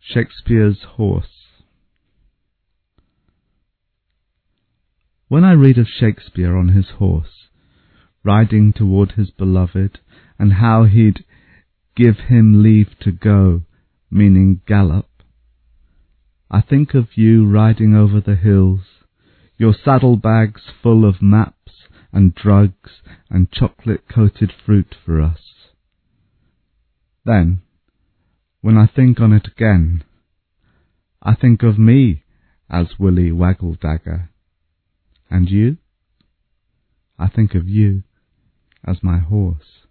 Shakespeare's Horse. When I read of Shakespeare on his horse, riding toward his beloved, and how he'd give him leave to go, meaning gallop, I think of you riding over the hills, your saddlebags full of maps and drugs and chocolate-coated fruit for us. Then, when I think on it again, I think of me as Willy Waggledagger, and you? I think of you as my horse.